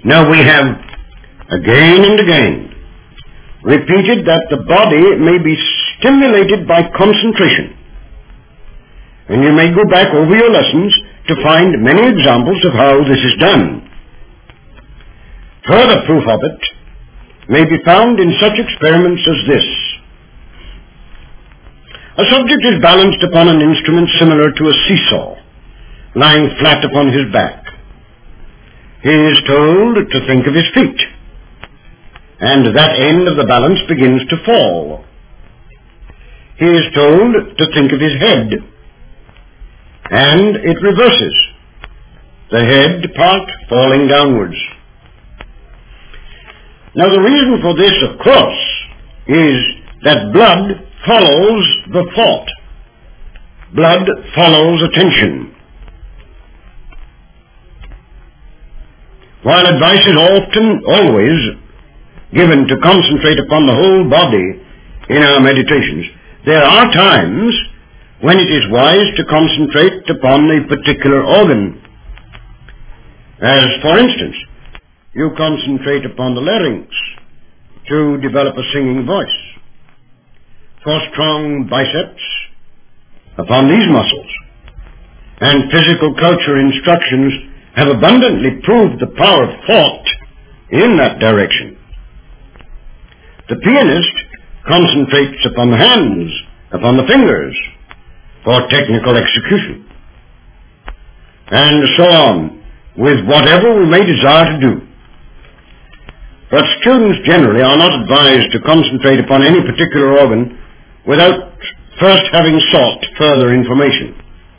Now we have again and again repeated that the body may be stimulated by concentration. And you may go back over your lessons to find many examples of how this is done. Further proof of it may be found in such experiments as this. A subject is balanced upon an instrument similar to a seesaw, lying flat upon his back. He is told to think of his feet, and that end of the balance begins to fall. He is told to think of his head, and it reverses, the head part falling downwards. Now the reason for this, of course, is that blood follows the thought. Blood follows attention. While advice is often, always, given to concentrate upon the whole body in our meditations, there are times when it is wise to concentrate upon a particular organ. As, for instance, you concentrate upon the larynx to develop a singing voice. For strong biceps, upon these muscles. And physical culture instructions have abundantly proved the power of thought in that direction. The pianist concentrates upon the hands, upon the fingers, for technical execution. And so on, with whatever we may desire to do. But students generally are not advised to concentrate upon any particular organ without first having sought further information.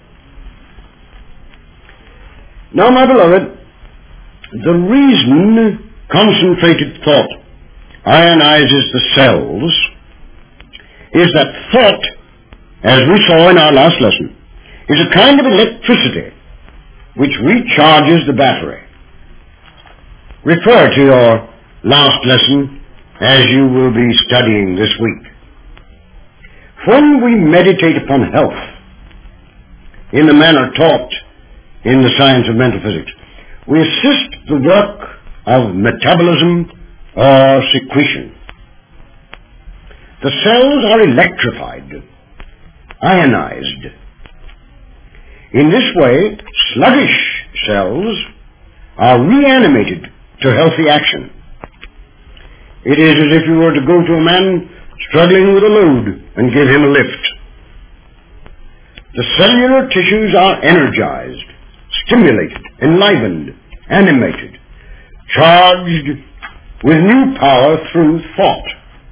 Now, my beloved, the reason concentrated thought ionizes the cells is that thought, as we saw in our last lesson, is a kind of electricity which recharges the battery. Refer to your last lesson as you will be studying this week. When we meditate upon health in the manner taught in the science of mental physics, we assist the work of metabolism or secretion. The cells are electrified, ionized. In this way, sluggish cells are reanimated to healthy action. It is as if you were to go to a man struggling with a load and give him a lift. The cellular tissues are energized, stimulated, enlivened, animated, charged with new power through thought.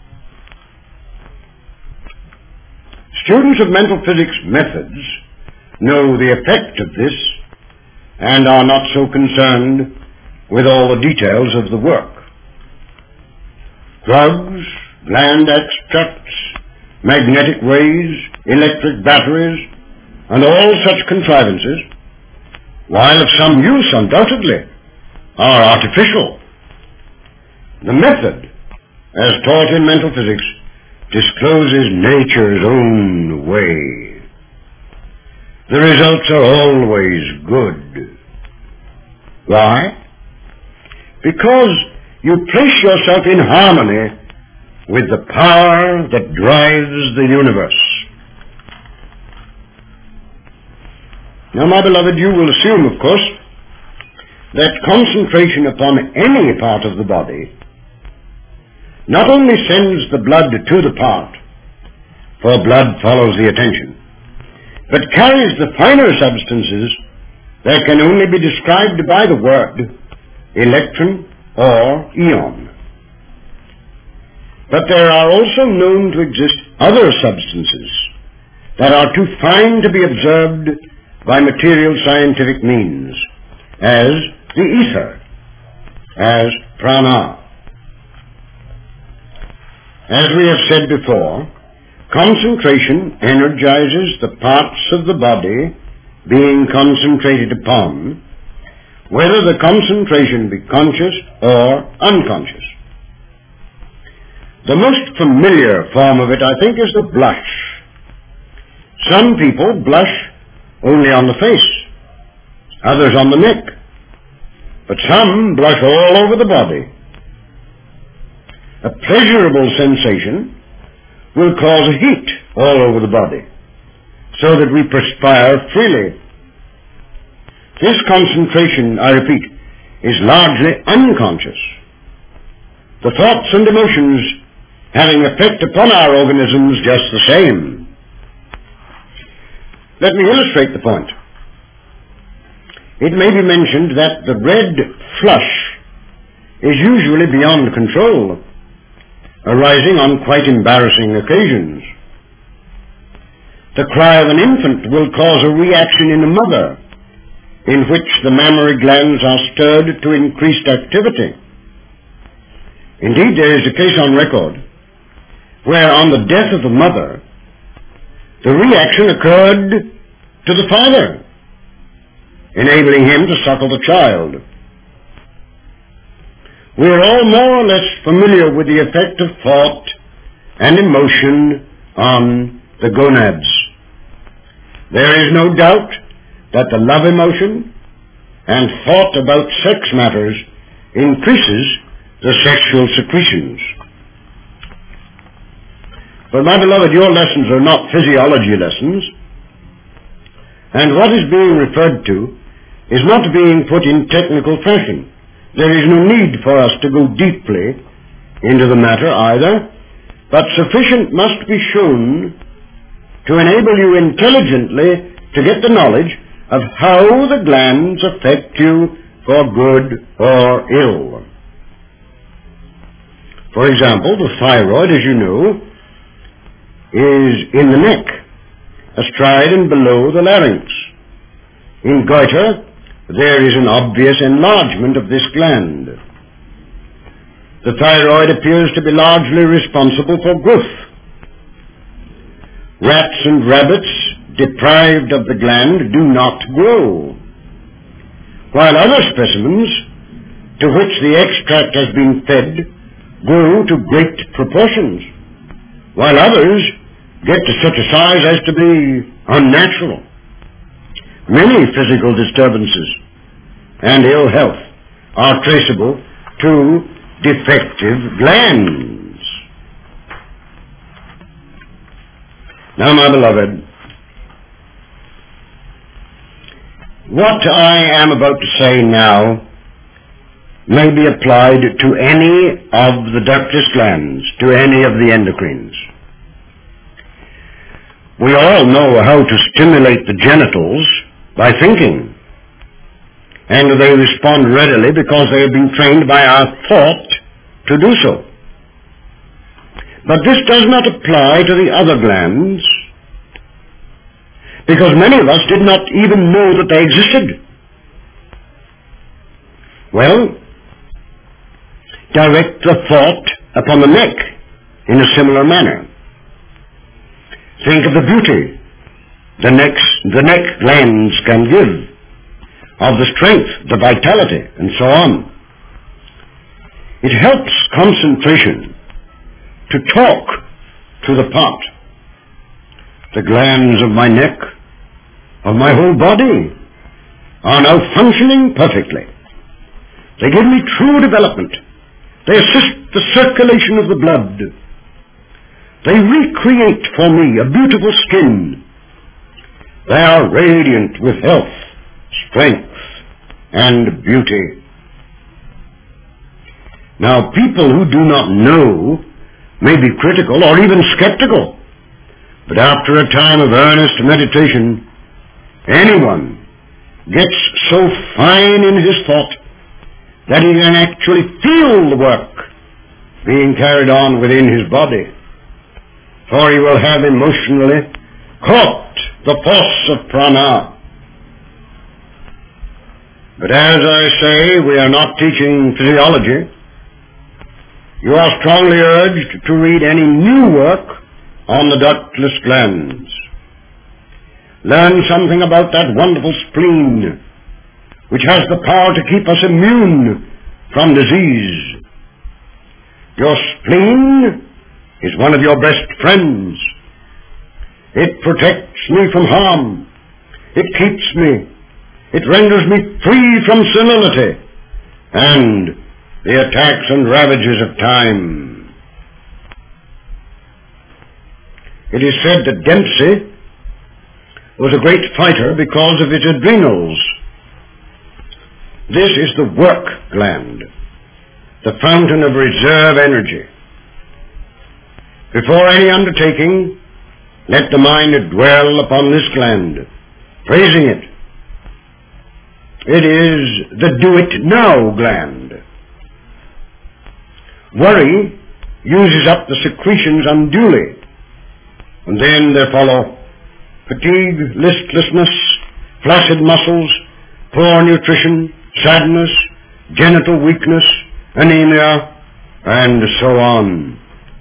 Students of mental physics methods know the effect of this and are not so concerned with all the details of the work. Drugs, gland extracts, magnetic rays, electric batteries, and all such contrivances, while of some use undoubtedly, are artificial. The method, as taught in mental physics, discloses nature's own way. The results are always good. Why? Because you place yourself in harmony with the power that drives the universe. Now, my beloved, you will assume, of course, that concentration upon any part of the body not only sends the blood to the part, for blood follows the attention, but carries the finer substances that can only be described by the word electron or ion. But there are also known to exist other substances that are too fine to be observed by material scientific means, as the ether, as prana. As we have said before, concentration energizes the parts of the body being concentrated upon, whether the concentration be conscious or unconscious. The most familiar form of it, I think, is the blush. Some people blush only on the face, others on the neck. but some blush all over the body. A pleasurable sensation will cause a heat all over the body, so that we perspire freely. This concentration, I repeat, is largely unconscious. The thoughts and emotions having effect upon our organisms just the same. Let me illustrate the point. It may be mentioned that the red flush is usually beyond control, arising on quite embarrassing occasions. The cry of an infant will cause a reaction in a mother, in which the mammary glands are stirred to increased activity. Indeed, there is a case on record where on the death of the mother, the reaction occurred to the father, enabling him to suckle the child. We are all more or less familiar with the effect of thought and emotion on the gonads. There is no doubt that the love emotion and thought about sex matters increases the sexual secretions. But my beloved, your lessons are not physiology lessons, and what is being referred to is not being put in technical fashion. There is no need for us to go deeply into the matter either, but sufficient must be shown to enable you intelligently to get the knowledge of how the glands affect you for good or ill. For example, the thyroid, as you know, is in the neck, astride and below the larynx. In goiter, there is an obvious enlargement of this gland. The thyroid appears to be largely responsible for growth. Rats and rabbits, deprived of the gland, do not grow, while other specimens to which the extract has been fed grow to great proportions, while others get to such a size as to be unnatural. Many physical disturbances and ill health are traceable to defective glands. Now, my beloved, what I am about to say now may be applied to any of the ductless glands, to any of the endocrines. We all know how to stimulate the genitals by thinking, and they respond readily because they have been trained by our thought to do so. But this does not apply to the other glands, because many of us did not even know that they existed. Well, direct the thought upon the neck in a similar manner. Think of the beauty the neck glands can give, of the strength, the vitality, and so on. It helps concentration to talk to the part. The glands of my neck, of my whole body, are now functioning perfectly. They give me true development. They assist the circulation of the blood. They recreate for me a beautiful skin. They are radiant with health, strength, and beauty. Now, people who do not know may be critical or even skeptical, but after a time of earnest meditation, anyone gets so fine in his thought that he can actually feel the work being carried on within his body, for he will have emotionally caught the force of prana. But as I say, we are not teaching physiology. You are strongly urged to read any new work on the ductless glands. Learn something about that wonderful spleen, which has the power to keep us immune from disease. Your spleen is one of your best friends. It protects me from harm. It keeps me. It renders me free from senility and the attacks and ravages of time. It is said that Dempsey was a great fighter because of his adrenals. This is the work gland, the fountain of reserve energy. Before any undertaking, let the mind dwell upon this gland, praising it. It is the do-it-now gland. Worry uses up the secretions unduly, and then there follow fatigue, listlessness, flaccid muscles, poor nutrition, sadness, genital weakness, anemia, and so on.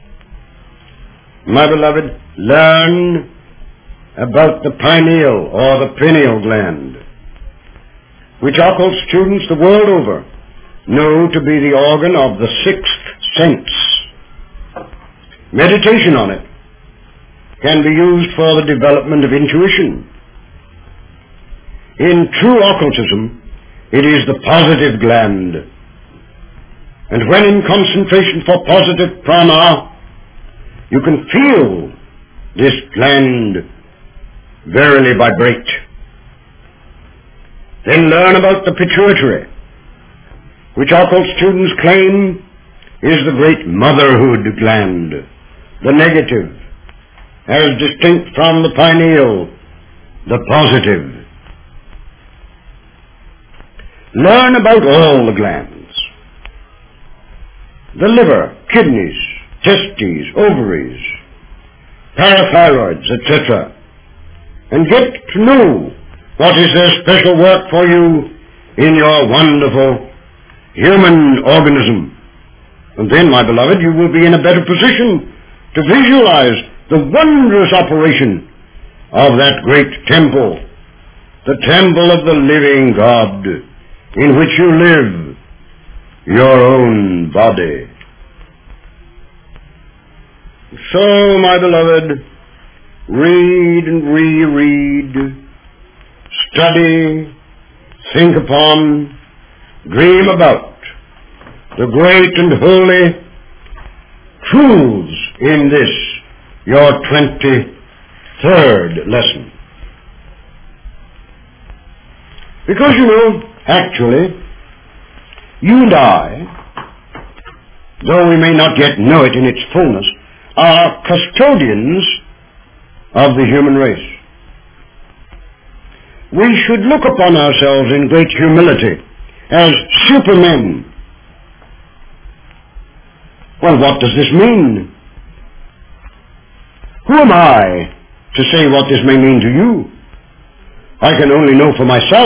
My beloved, learn about the pineal or the pineal gland, which occult students the world over know to be the organ of the sixth sense. Meditation on it can be used for the development of intuition. In true occultism, it is the positive gland. And when in concentration for positive prana, you can feel this gland verily vibrate. Then learn about the pituitary, which occult students claim is the great motherhood gland, the negative, as distinct from the pineal, the positive. Learn about all the glands, the liver, kidneys, testes, ovaries, parathyroids, etc., and get to know what is their special work for you in your wonderful human organism. And then, my beloved, you will be in a better position to visualize the wondrous operation of that great temple, the temple of the living God, in which you live, your own body. So, my beloved, read and reread, study, think upon, dream about the great and holy truths in this, your 23rd lesson. Because actually, you and I, though we may not yet know it in its fullness, are custodians of the human race. We should look upon ourselves in great humility as supermen. Well, what does this mean? Who am I to say what this may mean to you? I can only know for myself.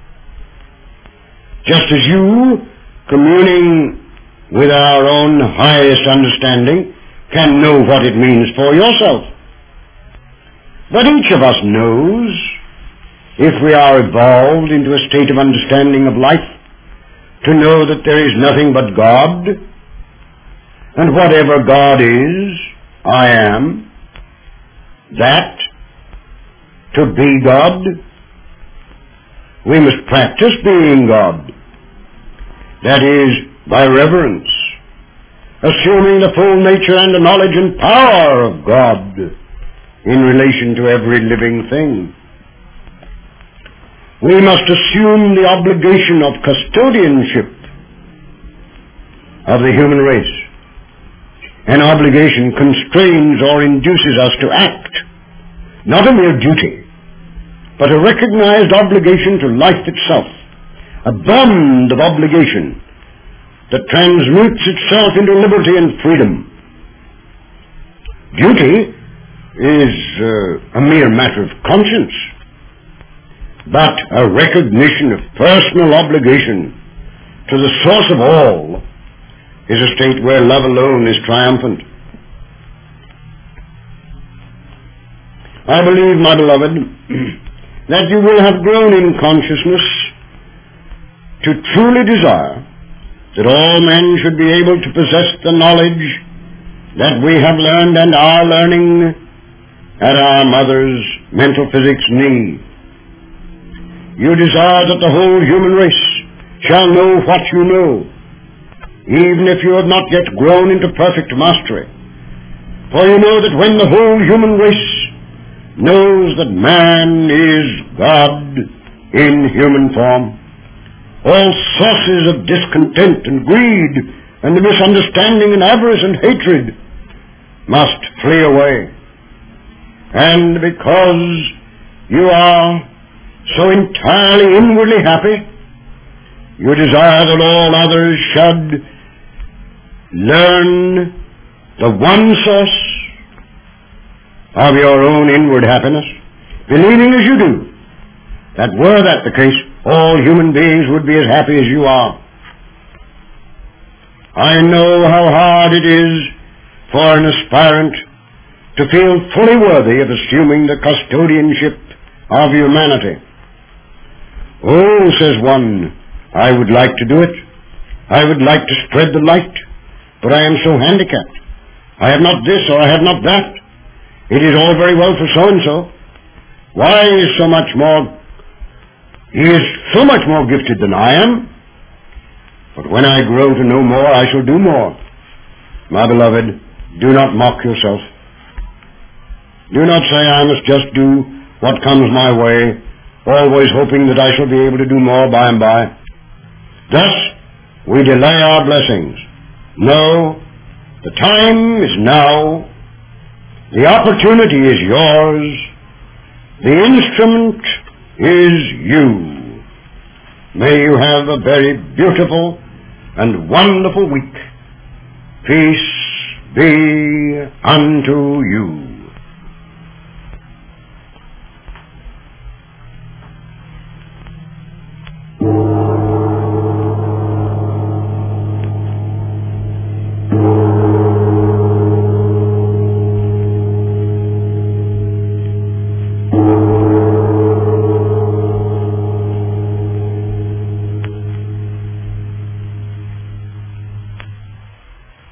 Just as you, communing with our own highest understanding, can know what it means for yourself. But each of us knows, if we are evolved into a state of understanding of life, to know that there is nothing but God, and whatever God is, I am, that, to be God, we must practice being God. That is, by reverence, assuming the full nature and the knowledge and power of God in relation to every living thing. We must assume the obligation of custodianship of the human race. An obligation constrains or induces us to act, not a mere duty, but a recognized obligation to life itself, a bond of obligation that transmutes itself into liberty and freedom. Duty is a mere matter of conscience, but a recognition of personal obligation to the source of all is a state where love alone is triumphant. I believe, my beloved, that you will have grown in consciousness to truly desire that all men should be able to possess the knowledge that we have learned and are learning at our mother's mental physics knee. You desire that the whole human race shall know what you know, even if you have not yet grown into perfect mastery. For you know that when the whole human race knows that man is God in human form, all sources of discontent and greed and the misunderstanding and avarice and hatred must flee away. And because you are so entirely inwardly happy, you desire that all others should learn the one source of your own inward happiness, believing as you do that were that the case, all human beings would be as happy as you are. I know how hard it is for an aspirant to feel fully worthy of assuming the custodianship of humanity. Oh, says one, I would like to do it. I would like to spread the light, but I am so handicapped. I have not this or I have not that. It is all very well for so-and-so. Why is so much more? He is so much more gifted than I am. But when I grow to know more, I shall do more. My beloved, do not mock yourself. Do not say I must just do what comes my way, always hoping that I shall be able to do more by and by. Thus, we delay our blessings. No, the time is now. The opportunity is yours. The instrument is you. May you have a very beautiful and wonderful week. Peace be unto you.